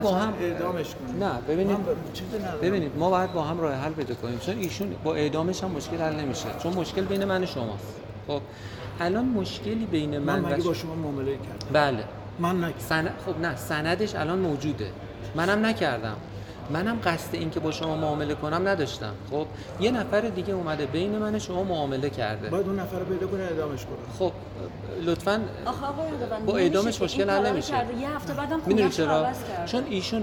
با هم اعدامش کنیم. نه ببینید چیزی ندارم. ببینید ما باید با هم راه حل پیدا کنیم، چون ایشون با اعدامش هم مشکل حل نمیشه، چون مشکل بین من و شماست. خب الان مشکلی بین من من و مگه با شما معامله کردم؟ بله من نکردم. خب نه، سندش الان موجوده، منم نکردم، منم قصد این که با شما معامله کنم نداشتم. خب یه نفر دیگه اومده بین من و شما معامله کرده، باید اون نفر رو پیدا کنه اعدامش کنه. خب لطفاً آخه آقای اردوان با اعدامش نمیشه که مشکل این حل کارا رو نمیشه. کرده. یه هفته بعدم میدونی خونه‌اش رو چرا؟ عوض کرده. چون ایشون